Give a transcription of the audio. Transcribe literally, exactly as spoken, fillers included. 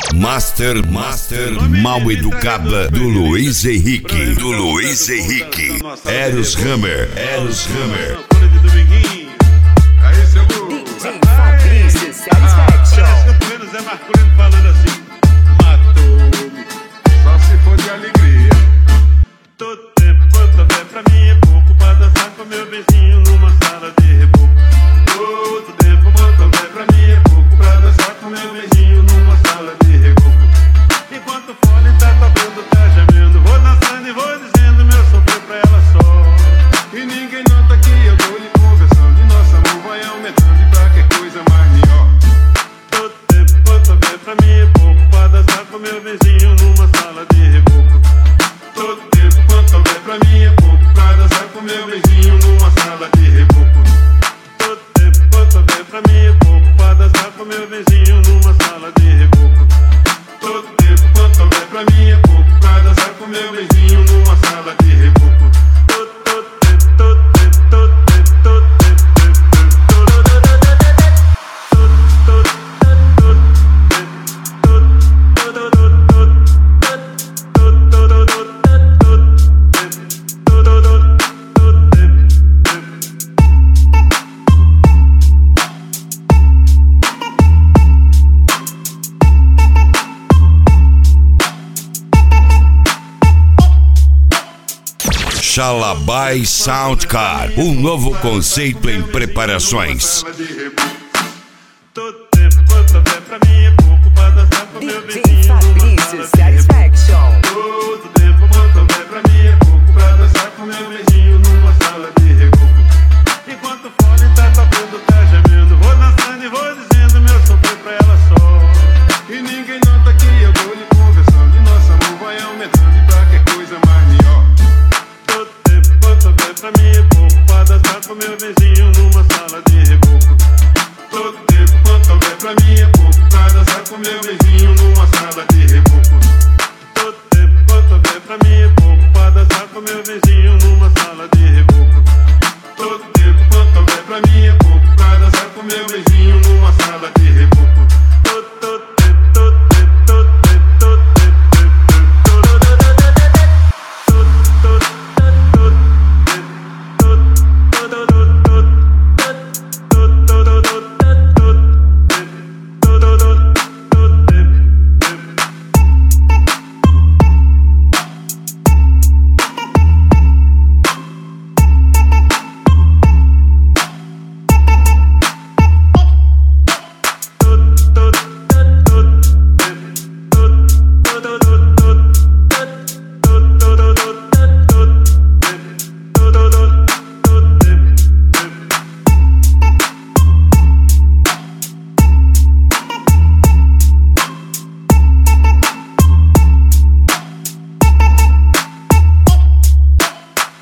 Master, Master Mal Educada do Luiz Henrique. Do Luiz Henrique. Eros Hammer, Eros Hammer. Aí, seu Lu. D J Fabrício Satisfaction. Parece que eu tô vendo Zé Marcolino falando assim: matou-me, só se for de alegria. Todo tempo quanto houver pra mim é pouco pra dançar com meu vizinho numa sala de reboco. Todo tempo quanto houver pra mim é pouco pra dançar com meu vizinho numa sala de reboco. Enquanto o fone tá tocando, tá gemendo, vou dançando e vou dizendo meu sofrer pra ela só. E ninguém nota que eu tô lhe conversando e nosso amor vai aumentando e pra que coisa mais melhor. Todo tempo quanto houver pra mim é pouco pra dançar com meu vizinho numa sala de reboco. Todo tempo quanto houver pra mim é pouco pra dançar com meu vizinho numa sala de reboco. Todo tempo quanto houver pra mim é pouco pra dançar com meu vizinho numa sala de reboco. Todo tempo quanto houver pra mim é pouco pra dançar com meu vizinho numa sala de reboco. Todo, todo tempo, todo tempo, todo tempo, todo tempo, todo tempo, todo, todo, todo, todo, Xalabai Soundcar, um novo conceito em preparações. todo tempo quanto houver pra mim é pouco pra dançar com meu D J vizinho numa Fabrício sala de reboco. Satisfaction. Todo tempo quanto houver pra mim é pouco pra dançar com meu vizinho numa sala de reboco. Enquanto o fone tá tocando, tá gemendo, vou dançando e vou dizendo meu sofrer pra ela só. E ninguém nota que eu tô lhe conversando e nosso amor vai aumentando e pra que coisa mais melhor. Todo tempo quanto houver pra mim é pouco pra dançar com meu vizinho numa sala de reboco. Todo tempo quanto houver pra mim é pouco pra dançar com meu vizinho numa sala de reboco. Todo tempo quanto houver pra mim é pouco pra dançar com meu vizinho.